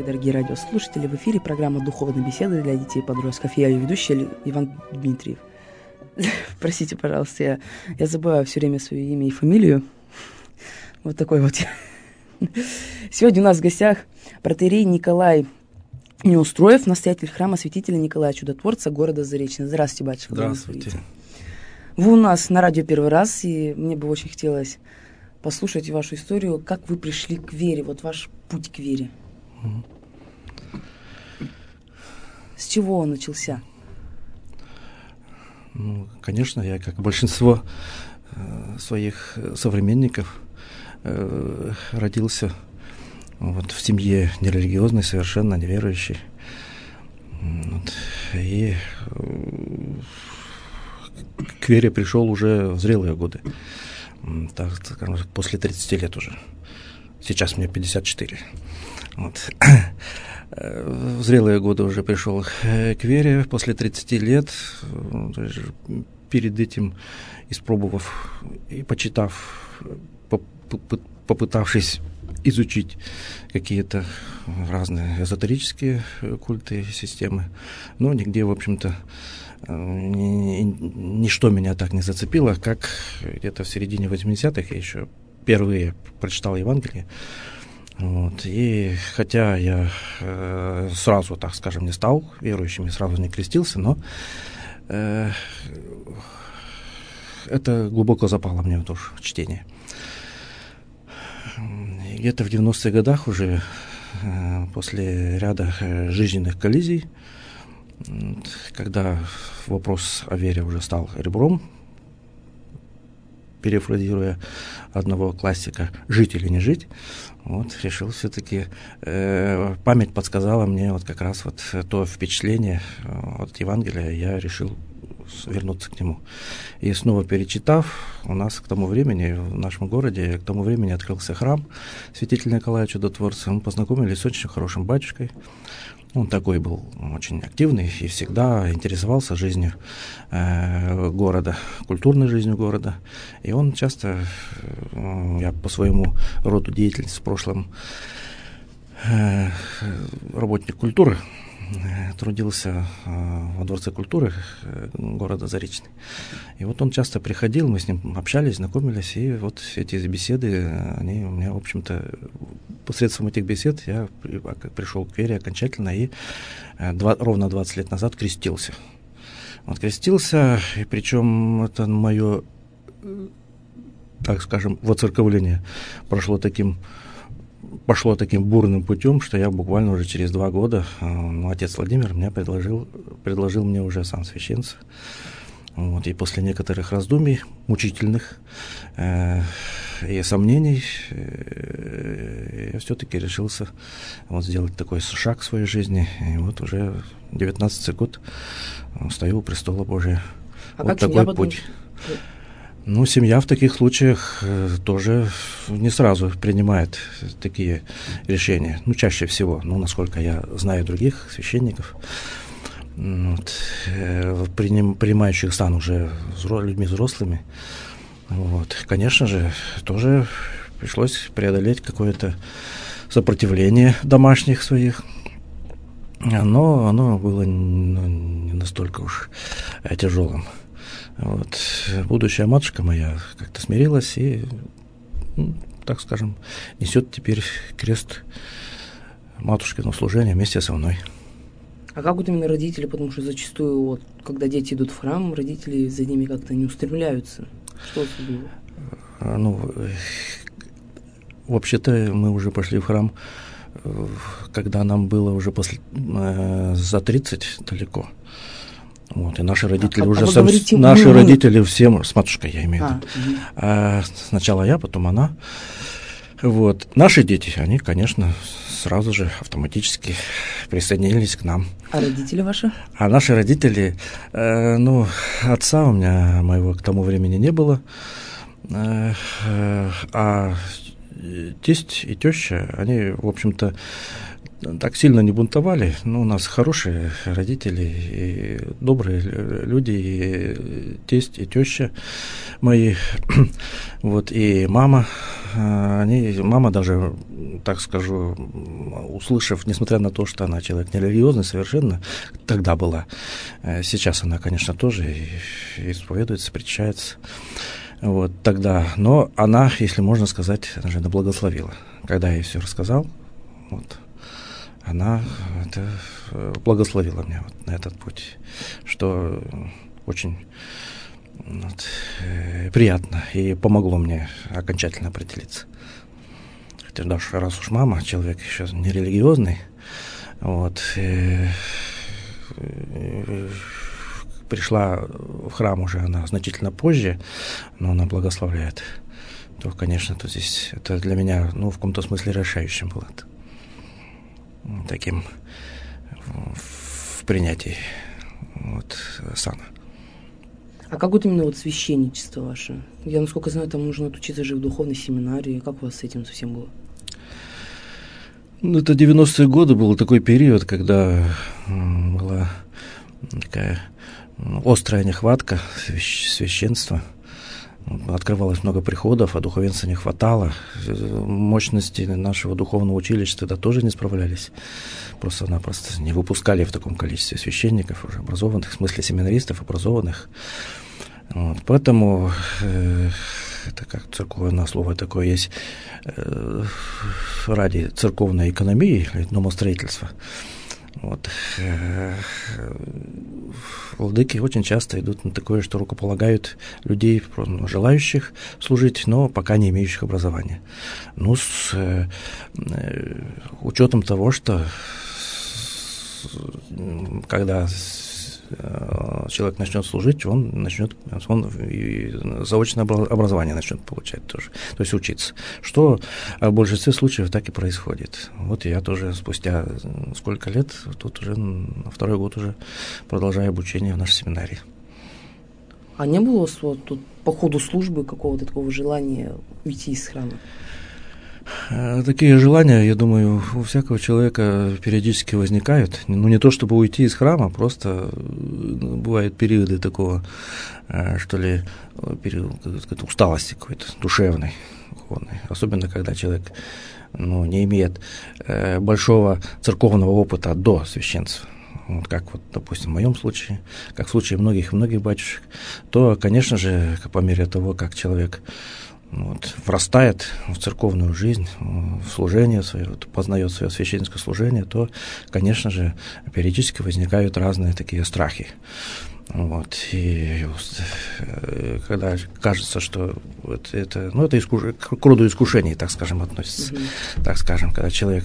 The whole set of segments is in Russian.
Здравствуйте, дорогие радиослушатели! В эфире программа «Духовные беседы для детей и подростков». Я ее ведущая Иван Дмитриев. Простите, пожалуйста, я забываю все время свое имя и фамилию. Вот такой вот. Сегодня у нас в гостях протоиерей Николай Неустроев, настоятель храма святителя Николая Чудотворца города Заречный. Здравствуйте, батюшка. Здравствуйте. Вы у нас на радио первый раз, и мне бы очень хотелось послушать вашу историю, как вы пришли к вере, вот ваш путь к вере. С чего он начался? Ну, конечно, я, как большинство своих современников, родился вот в семье нерелигиозной, совершенно неверующей. Вот. И к вере пришел уже в зрелые годы. Так скажем, после 30 лет уже. Сейчас мне 54. Вот. В зрелые годы уже пришел к вере, после 30 лет, перед этим испробовав и почитав, попытавшись изучить какие-то разные эзотерические культы и системы, но нигде, в общем-то, ничто меня так не зацепило, как где-то в середине 80-х я еще впервые прочитал Евангелие. Вот. И хотя я сразу, так скажем, не стал верующим и сразу не крестился, но это глубоко запало мне в душу, чтение. И где-то в 90-х годах уже, после ряда жизненных коллизий, когда вопрос о вере уже стал ребром, перефразируя одного классика, «жить или не жить», вот, решил все-таки, память подсказала мне вот как раз вот то впечатление от Евангелия, я решил вернуться к нему. И снова перечитав, у нас к тому времени, в нашем городе, к тому времени открылся храм святителя Николая Чудотворца, мы познакомились с очень хорошим батюшкой. Он такой был очень активный и всегда интересовался жизнью города, культурной жизнью города. И он часто, я по своему роду деятельности в прошлом работник культуры, трудился во Дворце культуры города Заречный. И вот он часто приходил, мы с ним общались, знакомились, и вот эти беседы, они у меня, в общем-то, посредством этих бесед я пришел к вере окончательно и ровно 20 лет назад крестился. Вот крестился, и причем это мое, так скажем, воцерковление пошло таким бурным путем, что я буквально уже через 2 года, отец Владимир мне предложил мне уже сан священца. Вот, и после некоторых раздумий, мучительных и сомнений, я все-таки решился вот сделать такой шаг в своей жизни. И вот уже 19-й год стою у престола Божия. А вот как такой путь. Ну, семья в таких случаях тоже не сразу принимает такие решения. Ну, чаще всего, насколько я знаю других священников, вот, принимающих сан уже людьми взрослыми, вот, конечно же, тоже пришлось преодолеть какое-то сопротивление домашних своих. Но оно было не настолько уж тяжелым. Вот. Будущая матушка моя как-то смирилась и, так скажем, несет теперь крест матушкиного служения вместе со мной. А как вот именно родители, потому что зачастую, вот, когда дети идут в храм, родители за ними как-то не устремляются. Что это было? Ну, вообще-то мы уже пошли в храм, когда нам было уже за 30 далеко. Вот, и наши родители родители всем, с матушкой я имею в виду. Сначала я, потом она. Вот. Наши дети, они, конечно, сразу же автоматически присоединились к нам. А родители ваши? А наши родители, отца у меня моего к тому времени не было. А тесть и теща, они, в общем-то, так сильно не бунтовали, но у нас хорошие родители и добрые люди, и тесть, и теща мои, вот, и мама, мама даже, так скажу, услышав, несмотря на то, что она человек нерелигиозный совершенно, тогда была, сейчас она, конечно, тоже и исповедуется, причащается, вот, тогда, но она, если можно сказать, она же благословила, когда я ей все рассказал, вот, она благословила меня вот на этот путь, что очень приятно и помогло мне окончательно определиться. Хотя даже раз уж мама, человек еще нерелигиозный, вот, пришла в храм уже она значительно позже, но она благословляет, то, конечно, то здесь это для меня, в каком-то смысле решающим было таким в принятии вот, сана. А как вот именно вот священничество ваше? Я, насколько знаю, там нужно отучиться же в духовной семинарии. Как у вас с этим совсем было? Это 90-е годы был такой период, когда была такая острая нехватка священства. Открывалось много приходов, а духовенства не хватало. Мощности нашего духовного училища тогда тоже не справлялись. Просто-напросто не выпускали в таком количестве священников, уже образованных, в смысле семинаристов, образованных. Вот, поэтому, это как церковное слово такое есть, ради церковной экономии, домостроительства, вот, владыки очень часто идут на такое, что рукополагают людей, желающих служить, но пока не имеющих образования. С учетом того, что когда человек начнет служить, он и заочное образование начнет получать тоже, то есть учиться. Что в большинстве случаев так и происходит. Вот я тоже спустя сколько лет, тут уже на второй год уже продолжаю обучение в нашей семинарии. А не было у вас вот тут по ходу службы какого-то такого желания уйти из храма? Такие желания, я думаю, у всякого человека периодически возникают. Не то чтобы уйти из храма, просто бывают периоды такого, что ли, период усталости какой-то, душевной. Особенно, когда человек не имеет большого церковного опыта до священства. Вот как, допустим, в моем случае, как в случае многих батюшек, то, конечно же, по мере того, как человек врастает в церковную жизнь, в служение свое, познает свое священническое служение, то, конечно же, периодически возникают разные такие страхи. Вот. И когда кажется, что это к роду искушений, так скажем, относится. Так скажем, когда человек,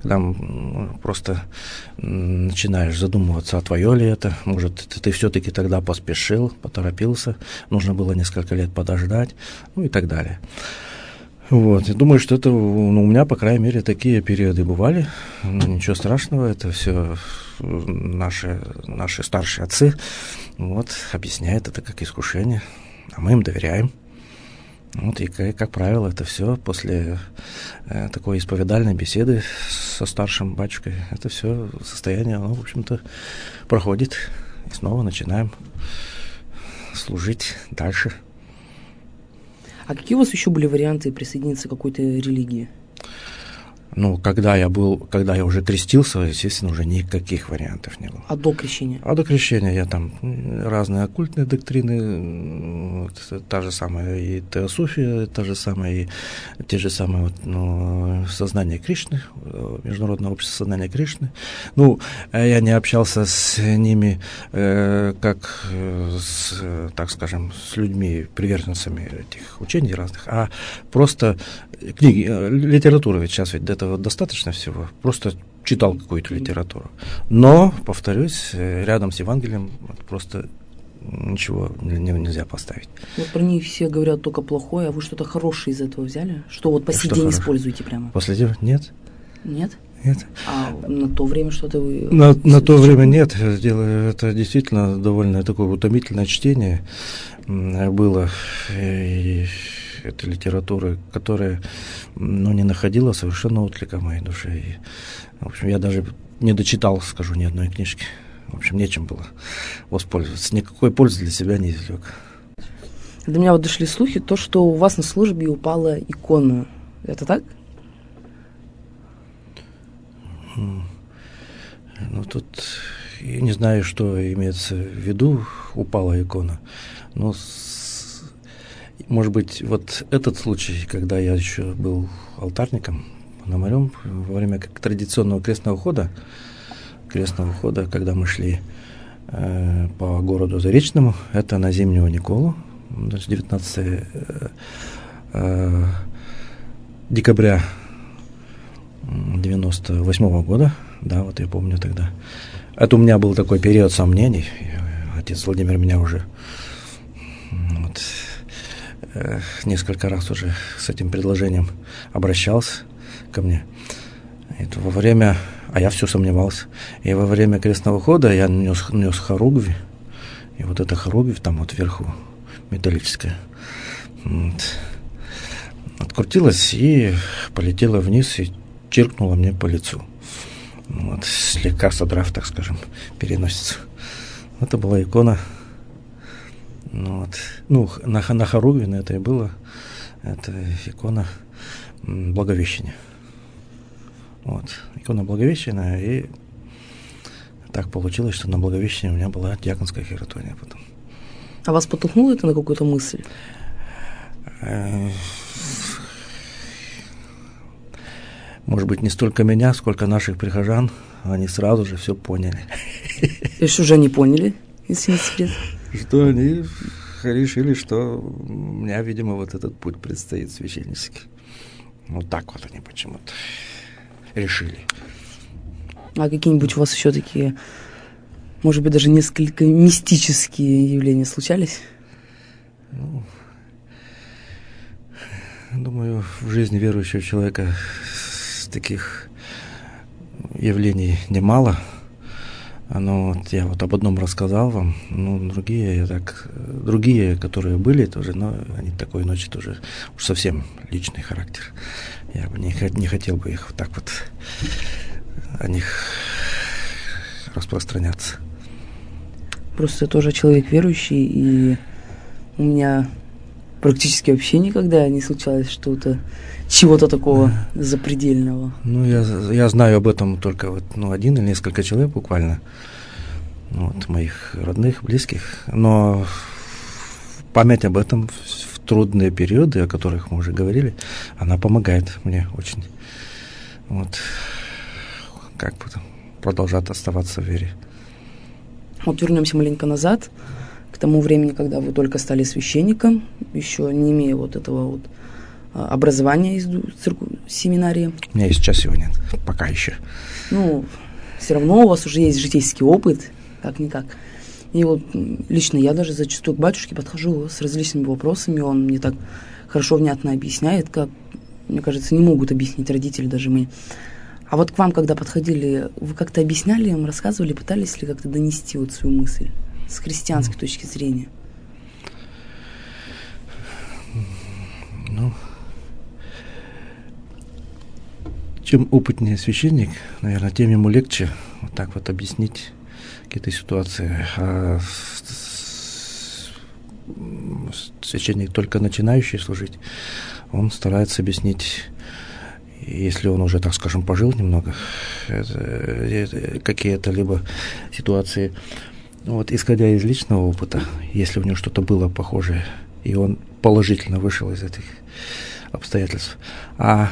просто начинаешь задумываться, а твое ли это, может, ты все-таки тогда поспешил, поторопился, нужно было несколько лет подождать, и так далее. Вот. Я думаю, что это у меня, по крайней мере, такие периоды бывали. Ничего страшного, это все наши старшие отцы объясняют это как искушение, а мы им доверяем. И, как правило, это все после такой исповедальной беседы со старшим батюшкой, это все состояние, оно, в общем-то, проходит, и снова начинаем служить дальше. А какие у вас еще были варианты присоединиться к какой-то религии? Когда я уже крестился, естественно, уже никаких вариантов не было. А до крещения? А до крещения я там разные оккультные доктрины, та же самая и теософия, та же самая и те же самые сознание Кришны, Международное общество сознания Кришны. Я не общался с ними как так скажем, с людьми, приверженцами этих учений разных, а просто книги, литературы ведь сейчас ведь этого достаточно всего, просто читал какую-то литературу. Но, повторюсь, рядом с Евангелием просто ничего нельзя поставить. Про них все говорят только плохое, а вы что-то хорошее из этого взяли? Что по сей день используете прямо? Последнего? Нет. Нет? Нет. А на то время что-то вы... На то время нет. Это действительно довольно такое утомительное чтение было. И этой литературы, которая, не находила совершенно отклика в моей душе. И, в общем, я даже не дочитал, скажу, ни одной книжки. В общем, нечем было воспользоваться. Никакой пользы для себя не извлек. До меня дошли слухи, то, что у вас на службе упала икона. Это так? Тут я не знаю, что имеется в виду, упала икона. Но, может быть, вот этот случай, когда я еще был алтарником, пономарем, во время традиционного крестного хода, когда мы шли по городу Заречному, это на Зимнего Николу, 19 декабря 98 года, да, вот я помню тогда. Это у меня был такой период сомнений. Отец Владимир меня уже несколько раз уже с этим предложением обращался ко мне. А я все сомневался. И во время крестного хода я нес хоругвь, и вот эта хоругвь там вот вверху металлическая открутилась и полетела вниз и чиркнула мне по лицу. Слегка содрав, так скажем, переносицу. Это была икона. На хоругве на это и было. Это икона Благовещения. Икона Благовещения, и так получилось, что на Благовещении у меня была диаконская хиротония потом. А вас подтолкнуло это на какую-то мысль? Может быть, не столько меня, сколько наших прихожан. Они сразу же все поняли. И что же они поняли, если не секрет? Что они решили, что у меня, видимо, вот этот путь предстоит священнический. Вот так вот они почему-то решили. А какие-нибудь у вас еще такие, может быть, даже несколько мистические явления случались? Думаю, в жизни верующего человека таких явлений немало. Я об одном рассказал вам, другие, которые были тоже, но они такой ночи тоже уж совсем личный характер. Я бы не хотел бы их вот так вот о них распространяться. Просто я тоже человек верующий, и у меня практически вообще никогда не случалось чего-то такого запредельного. Я знаю об этом только один или несколько человек буквально, моих родных, близких, но память об этом в трудные периоды, о которых мы уже говорили, она помогает мне очень продолжать оставаться в вере. Вернемся маленько назад, к тому времени, когда вы только стали священником, еще не имея этого образования из семинарии. У меня и сейчас его нет, пока еще. Все равно у вас уже есть житейский опыт, как-никак. И лично я даже зачастую к батюшке подхожу с различными вопросами, он мне так хорошо, внятно объясняет, как, мне кажется, не могут объяснить родители даже мы. А к вам, когда подходили, вы как-то объясняли им, рассказывали, пытались ли как-то донести свою мысль с христианской точки зрения? Чем опытнее священник, наверное, тем ему легче объяснить какие-то ситуации. А священник, только начинающий служить, он старается объяснить, если он уже, так скажем, пожил немного, какие-то либо ситуации, исходя из личного опыта, если у него что-то было похожее, и он положительно вышел из этих обстоятельств. А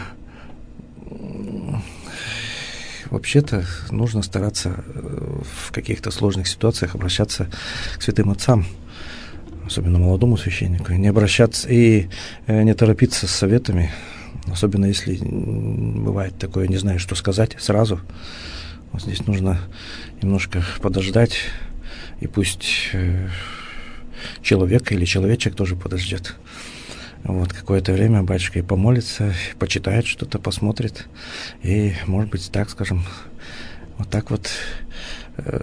вообще-то нужно стараться в каких-то сложных ситуациях обращаться к святым отцам, особенно молодому священнику, не обращаться и не торопиться с советами, особенно если бывает такое, не знаю, что сказать сразу. Здесь нужно немножко подождать, и пусть человек или человечек тоже подождет. Какое-то время батюшка и помолится, почитает что-то, посмотрит, и, может быть, так скажем,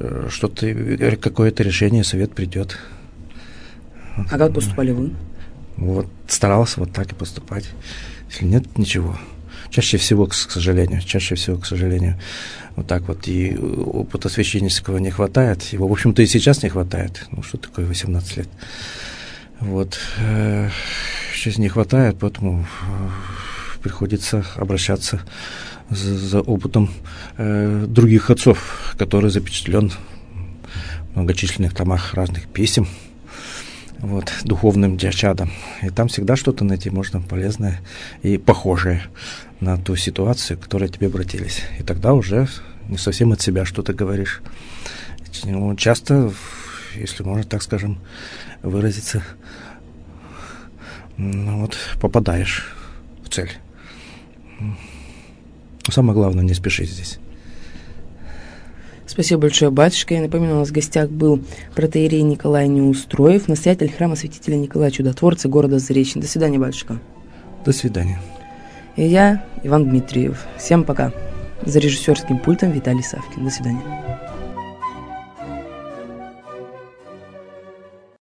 что-то, какое-то решение, совет придет. А как поступали вы? Вот, старался вот так и поступать. Если нет, ничего. Чаще всего, к сожалению, вот так вот. И опыта священнического не хватает. Его, в общем-то, и сейчас не хватает. Ну, что такое 18 лет? Вот. Сейчас не хватает, поэтому приходится обращаться за опытом других отцов, который запечатлен в многочисленных томах разных писем, вот, духовным чадом. И там всегда что-то найти можно полезное и похожее на ту ситуацию, к которой тебе обратились. И тогда уже не совсем от себя что-то говоришь. Ну, часто, если можно так скажем, выразиться, ну, вот, попадаешь в цель. Самое главное, не спешить здесь. Спасибо большое, батюшка. Я напомню, у нас в гостях был протоиерей Николай Неустроев, настоятель храма святителя Николая Чудотворца города Заречный. До свидания, батюшка. До свидания. И я, Иван Дмитриев. Всем пока. За режиссерским пультом Виталий Савкин. До свидания.